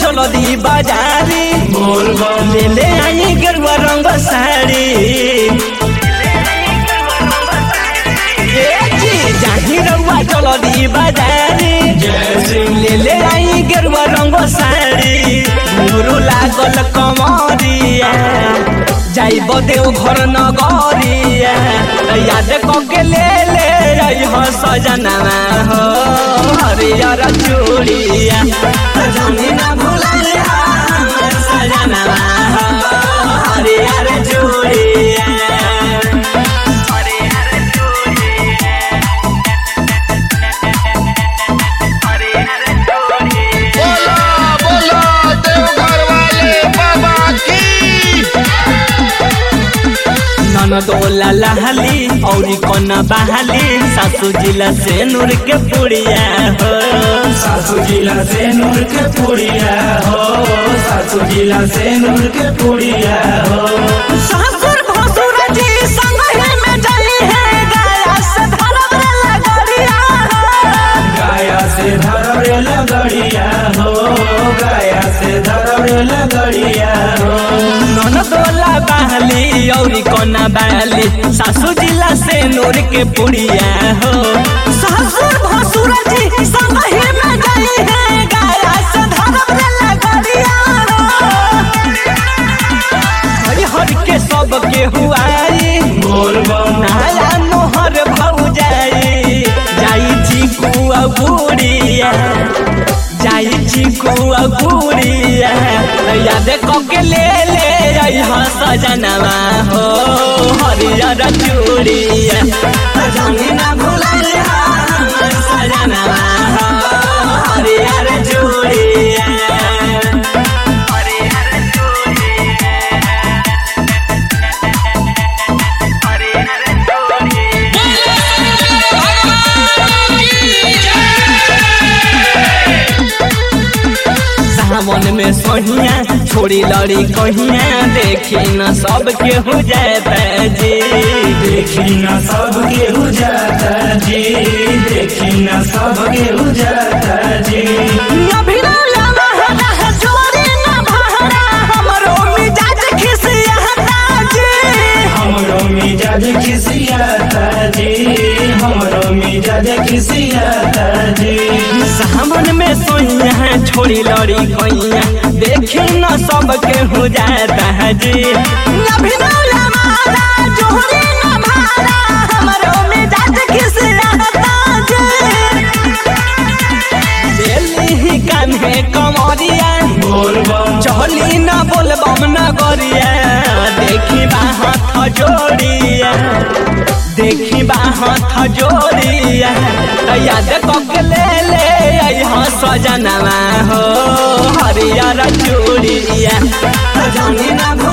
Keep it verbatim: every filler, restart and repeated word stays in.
चलो दी बाजारी ले ले आई गेरुआ रंग साड़ी जाही रउआ चलो दी बाजारी ले ले आई गेरुआ रंग साड़ी गुरु लागल कमरिया जाइब देव घर नगरिया याद कके ले ले हो सजना हो हरियर चूड़िया जानी ना भूलिया सजना हो हरियर चूड़िया ननदोला लहली और कोना बहली सासू जिला से नूर के पुड़िया हो सासू जिला से नूर के पुड़िया हो सासू जिला से नूर के पुड़िया हो ससुर भसुर जी संग में चली है गाया से धरब लगड़िया गाया से धरब लगड़िया हो गाया से धरब लगड़िया हो ननदोला बहली और कोना बहली सासू जिला से नूर के पुड़िया हो ससुर भसुर जी संग में चली है गाया से धरब लगड़िया हरि हरि के सब के हुआई बोल नया नोहर भौ जाई जाई चीकू अबूड़िया जाई चीकू अबूड़िया याद कके ले ले यहाँ सजनवा हो हरियर चूड़िया जानी ना भूलिया सजनवा हो हरियर चूड़िया मन में सोहिया छोड़ी लड़ी कहिया देखी न सब के हो जाता जी देखी न सब के हो जाता जी देखी न सब के हो जाता जी अभी ना लाना है चोरी न भाड़ा हमरो मिजाज खिसियाता जी हमरो मिजाज खिसियाता जी हमरो मिजाज खिसियाता जी सामन में सोहिया छोड़ी लड़ी कहिया देखी न सब के हो जाता है जी अभी ना लाना चोरी न भाड़ा हमरो मिजाज खिसियाता जी दिल्ली कान्हे कमरिया बोल बम चली न बोल बम न गरिया देखी बाहत जोड़िया देखी बाहत जोड़िया याद कके ले ले यहाँ सजनवा हो हरियर चूड़िया जानी ना